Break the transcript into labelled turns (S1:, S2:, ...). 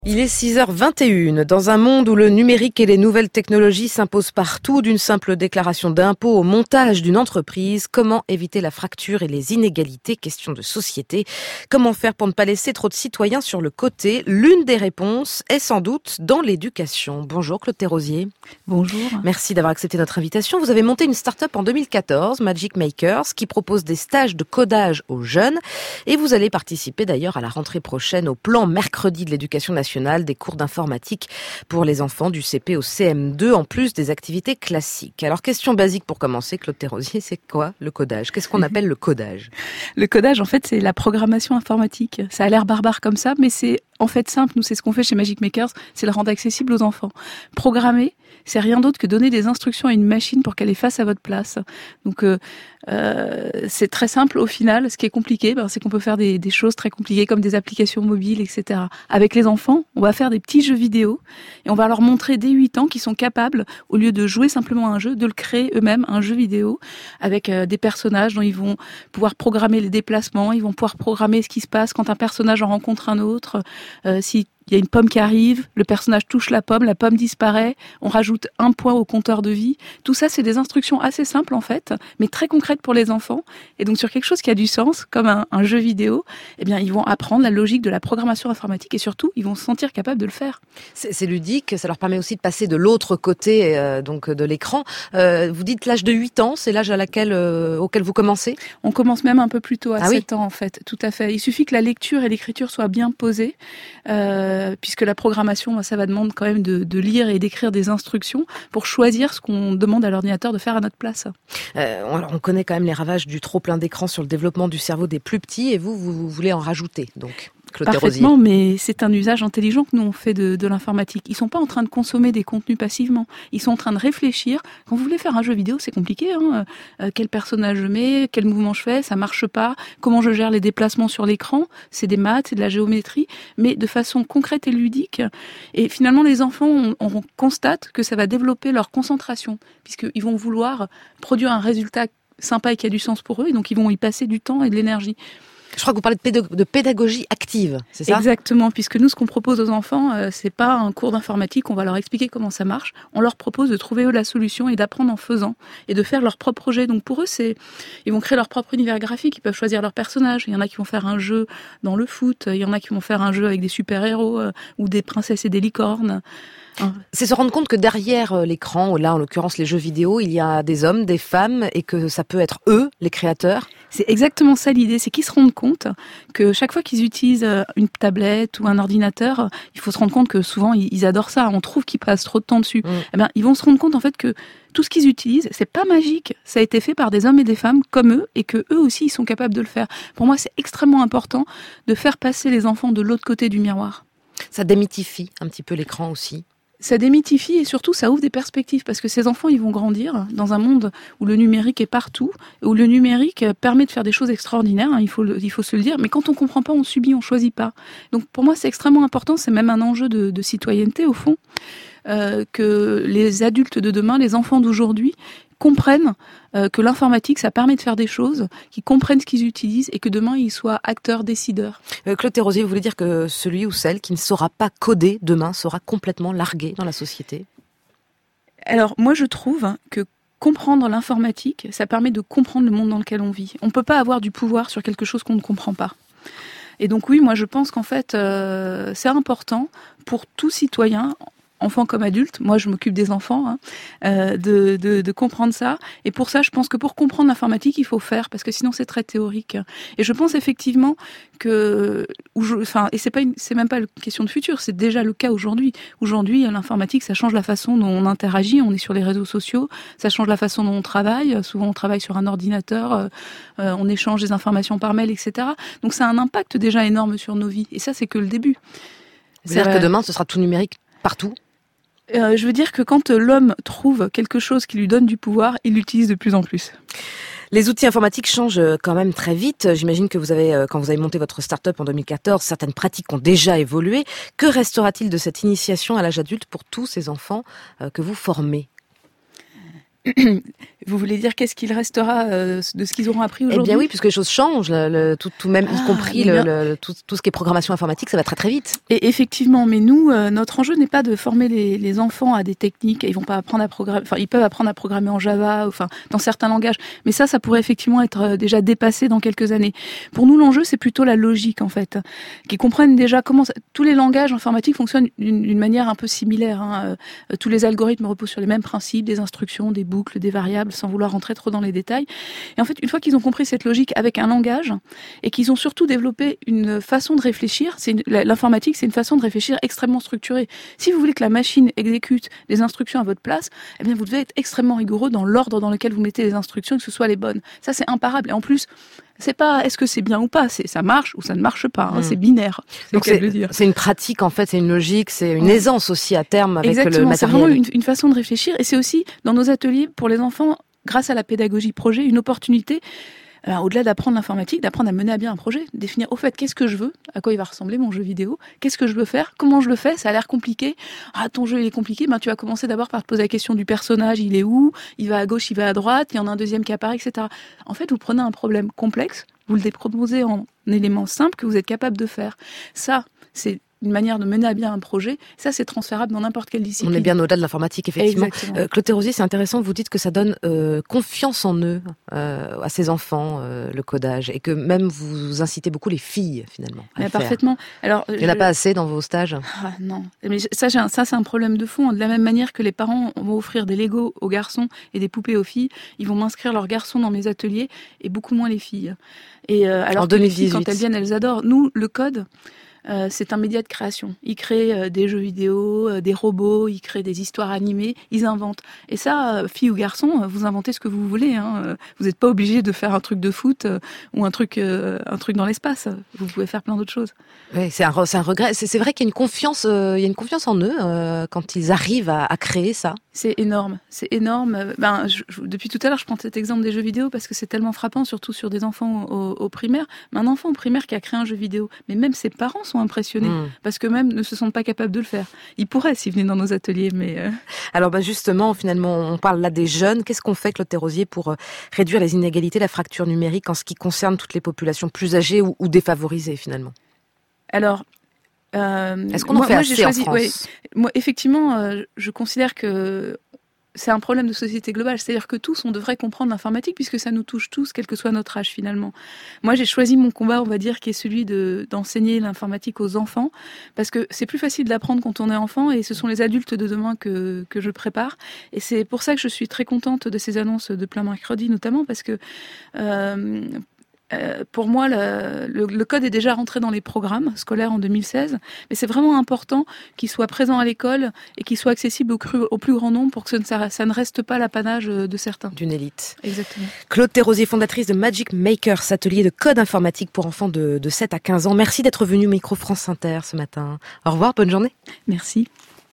S1: Il est 6h21. Dans un monde où le numérique et les nouvelles technologies s'imposent partout, d'une simple déclaration d'impôt au montage d'une entreprise, comment éviter la fracture et les inégalités? Question de société. Comment faire pour ne pas laisser trop de citoyens sur le côté? L'une des réponses est sans doute dans l'éducation. Bonjour Claude Thérosier.
S2: Bonjour.
S1: Merci d'avoir accepté notre invitation. Vous avez monté une start-up en 2014, Magic Makers, qui propose des stages de codage aux jeunes. Et vous allez participer d'ailleurs à la rentrée prochaine au plan mercredi de l'éducation nationale, des cours d'informatique pour les enfants du CP au CM2, en plus des activités classiques. Alors, question basique pour commencer, Claude Thérosier, c'est quoi le codage? Qu'est-ce qu'on appelle le codage?
S2: Le codage, en fait, c'est la programmation informatique. Ça a l'air barbare comme ça, mais c'est en fait simple. Nous, c'est ce qu'on fait chez Magic Makers, c'est le rendre accessible aux enfants. Programmer, c'est rien d'autre que donner des instructions à une machine pour qu'elle les fasse à votre place. Donc, c'est très simple au final. Ce qui est compliqué, c'est qu'on peut faire des choses très compliquées comme des applications mobiles, etc. Avec les enfants, on va faire des petits jeux vidéo et on va leur montrer dès 8 ans qu'ils sont capables, au lieu de jouer simplement à un jeu, de le créer eux-mêmes, un jeu vidéo avec des personnages dont ils vont pouvoir programmer les déplacements, ils vont pouvoir programmer ce qui se passe quand un personnage en rencontre un autre, si il y a une pomme qui arrive, le personnage touche la pomme disparaît, on rajoute 1 point au compteur de vie. Tout ça, c'est des instructions assez simples en fait, mais très concrètes pour les enfants. Et donc sur quelque chose qui a du sens, comme un jeu vidéo, eh bien ils vont apprendre la logique de la programmation informatique et surtout, ils vont se sentir capables de le faire.
S1: C'est ludique, ça leur permet aussi de passer de l'autre côté donc de l'écran. Vous dites l'âge de 8 ans, c'est l'âge auquel vous commencez?
S2: On commence même un peu plus tôt, à 7 ans en fait, tout à fait. Il suffit que la lecture et l'écriture soient bien posées. Puisque la programmation, ça va demander quand même de lire et d'écrire des instructions pour choisir ce qu'on demande à l'ordinateur de faire à notre place.
S1: On connaît quand même les ravages du trop plein d'écran sur le développement du cerveau des plus petits et vous voulez en rajouter donc.
S2: Parfaitement, mais c'est un usage intelligent que nous on fait de l'informatique. Ils sont pas en train de consommer des contenus passivement. Ils sont en train de réfléchir. Quand vous voulez faire un jeu vidéo, c'est compliqué. Quel personnage je mets, quel mouvement je fais, ça marche pas. Comment je gère les déplacements sur l'écran? C'est des maths, c'est de la géométrie, mais de façon concrète et ludique. Et finalement, les enfants, on constate que ça va développer leur concentration, puisqu'ils vont vouloir produire un résultat sympa et qui a du sens pour eux, et donc ils vont y passer du temps et de l'énergie.
S1: Je crois que vous parlez de pédagogie active, c'est ça?
S2: Exactement, puisque nous, ce qu'on propose aux enfants, c'est pas un cours d'informatique, on va leur expliquer comment ça marche. On leur propose de trouver eux la solution et d'apprendre en faisant et de faire leur propre projet. Donc pour eux, ils vont créer leur propre univers graphique, ils peuvent choisir leur personnage. Il y en a qui vont faire un jeu dans le foot, il y en a qui vont faire un jeu avec des super-héros ou des princesses et des licornes.
S1: C'est se rendre compte que derrière l'écran, là en l'occurrence les jeux vidéo, il y a des hommes, des femmes et que ça peut être eux, les créateurs.
S2: C'est exactement ça l'idée, c'est qu'ils se rendent compte que chaque fois qu'ils utilisent une tablette ou un ordinateur, il faut se rendre compte que souvent ils adorent ça, on trouve qu'ils passent trop de temps dessus. Eh bien, ils vont se rendre compte en fait que tout ce qu'ils utilisent, c'est pas magique, ça a été fait par des hommes et des femmes comme eux et que eux aussi ils sont capables de le faire. Pour moi, c'est extrêmement important de faire passer les enfants de l'autre côté du miroir.
S1: Ça démythifie un petit peu l'écran aussi.
S2: Ça démythifie et surtout ça ouvre des perspectives parce que ces enfants ils vont grandir dans un monde où le numérique est partout, où le numérique permet de faire des choses extraordinaires, il faut se le dire, mais quand on comprend pas, on subit, on choisit pas. Donc pour moi c'est extrêmement important, c'est même un enjeu de citoyenneté au fond, que les adultes de demain, les enfants d'aujourd'hui comprennent que l'informatique, ça permet de faire des choses, qu'ils comprennent ce qu'ils utilisent et que demain, ils soient acteurs, décideurs.
S1: Claude Thérosier, vous voulez dire que celui ou celle qui ne saura pas coder demain sera complètement largué dans la société?
S2: Alors, moi, je trouve que comprendre l'informatique, ça permet de comprendre le monde dans lequel on vit. On ne peut pas avoir du pouvoir sur quelque chose qu'on ne comprend pas. Et donc oui, moi, je pense qu'en fait, c'est important pour tout citoyen, enfants comme adultes, moi je m'occupe des enfants, de comprendre ça. Et pour ça, je pense que pour comprendre l'informatique, il faut faire, parce que sinon c'est très théorique. Et je pense effectivement que, et c'est même pas une question de futur, c'est déjà le cas aujourd'hui. Aujourd'hui, l'informatique, ça change la façon dont on interagit, on est sur les réseaux sociaux, ça change la façon dont on travaille. Souvent, on travaille sur un ordinateur, on échange des informations par mail, etc. Donc ça a un impact déjà énorme sur nos vies. Et ça, c'est que le début.
S1: C'est-à-dire que demain, ce sera tout numérique partout?
S2: Je veux dire que quand l'homme trouve quelque chose qui lui donne du pouvoir, il l'utilise de plus en plus.
S1: Les outils informatiques changent quand même très vite. J'imagine que quand vous avez monté votre start-up en 2014, certaines pratiques ont déjà évolué. Que restera-t-il de cette initiation à l'âge adulte pour tous ces enfants que vous formez?
S2: Vous voulez dire qu'est-ce qu'il restera de ce qu'ils auront appris aujourd'hui ?
S1: Eh bien oui, puisque les choses changent, tout même, y compris tout ce qui est programmation informatique, ça va très très vite.
S2: Et effectivement, mais nous, notre enjeu n'est pas de former les enfants à des techniques. Ils vont pas apprendre à programmer. Enfin, ils peuvent apprendre à programmer en Java, enfin dans certains langages. Mais ça pourrait effectivement être déjà dépassé dans quelques années. Pour nous, l'enjeu, c'est plutôt la logique en fait, qu'ils comprennent déjà comment tous les langages informatiques fonctionnent d'une manière un peu similaire. Hein. Tous les algorithmes reposent sur les mêmes principes, des instructions, des boucles, des variables, sans vouloir rentrer trop dans les détails. Et en fait, une fois qu'ils ont compris cette logique avec un langage et qu'ils ont surtout développé une façon de réfléchir, l'informatique, c'est une façon de réfléchir extrêmement structurée. Si vous voulez que la machine exécute des instructions à votre place, eh bien, vous devez être extrêmement rigoureux dans l'ordre dans lequel vous mettez les instructions et que ce soit les bonnes. Ça, c'est imparable. Et en plus, c'est pas est-ce que c'est bien ou pas, ça marche ou ça ne marche pas, hein, c'est binaire.
S1: Donc c'est une pratique en fait, c'est une logique, c'est une aisance aussi à terme avec le matériel.
S2: C'est vraiment une façon de réfléchir et c'est aussi dans nos ateliers pour les enfants, grâce à la pédagogie projet, une opportunité. Alors, au-delà d'apprendre l'informatique, d'apprendre à mener à bien un projet, définir au fait qu'est-ce que je veux, à quoi il va ressembler mon jeu vidéo, qu'est-ce que je veux faire, comment je le fais, ça a l'air compliqué. Ah, ton jeu il est compliqué, tu vas commencer d'abord par te poser la question du personnage, il est où, il va à gauche, il va à droite, il y en a un deuxième qui apparaît, etc. En fait, vous prenez un problème complexe, vous le décomposez en éléments simples que vous êtes capable de faire. Ça, c'est une manière de mener à bien un projet, ça c'est transférable dans n'importe quelle discipline.
S1: On est bien au-delà de l'informatique, effectivement. Claude Terrozier, c'est intéressant, vous dites que ça donne confiance en eux, à ces enfants, le codage, et que même vous incitez beaucoup les filles, finalement, à le faire.
S2: Parfaitement. Alors,
S1: il n'y en a pas assez dans vos stages ?
S2: Ah, non. Mais ça, c'est un problème de fond. De la même manière que les parents vont offrir des Legos aux garçons et des poupées aux filles, ils vont m'inscrire leurs garçons dans mes ateliers et beaucoup moins les filles. Et alors
S1: en
S2: que
S1: 2018.
S2: les filles, quand elles viennent, elles adorent. Nous, le code, c'est un média de création. Ils créent des jeux vidéo, des robots, ils créent des histoires animées, ils inventent. Et ça, filles ou garçons, vous inventez ce que vous voulez. Hein. Vous n'êtes pas obligé de faire un truc de foot ou un truc dans l'espace. Vous pouvez faire plein d'autres choses.
S1: Oui, c'est un regret. C'est vrai qu'il y a une confiance, en eux quand ils arrivent à créer ça.
S2: C'est énorme, c'est énorme. Depuis tout à l'heure, je prends cet exemple des jeux vidéo parce que c'est tellement frappant, surtout sur des enfants au primaire. Mais un enfant au primaire qui a créé un jeu vidéo, mais même ses parents sont impressionnés parce que même ne se sentent pas capables de le faire. Ils pourraient s'ils venaient dans nos ateliers, mais...
S1: Alors justement, finalement, on parle là des jeunes. Qu'est-ce qu'on fait, Claude Terrozier, pour réduire les inégalités, la fracture numérique en ce qui concerne toutes les populations plus âgées ou défavorisées, finalement ?
S2: Alors...
S1: Est-ce qu'on en fait assez en France ?
S2: Moi, effectivement, je considère que c'est un problème de société globale. C'est-à-dire que tous, on devrait comprendre l'informatique puisque ça nous touche tous, quel que soit notre âge finalement. Moi, j'ai choisi mon combat, on va dire, qui est celui d'enseigner l'informatique aux enfants parce que c'est plus facile d'apprendre quand on est enfant et ce sont les adultes de demain que je prépare. Et c'est pour ça que je suis très contente de ces annonces de plein mercredi notamment parce que... pour moi, le code est déjà rentré dans les programmes scolaires en 2016, mais c'est vraiment important qu'il soit présent à l'école et qu'il soit accessible au plus grand nombre pour que ça ne reste pas l'apanage de certains.
S1: D'une élite.
S2: Exactement.
S1: Claude Terrozier, fondatrice de Magic Makers, atelier de code informatique pour enfants de 7 à 15 ans. Merci d'être venu au micro France Inter ce matin. Au revoir, bonne journée.
S2: Merci.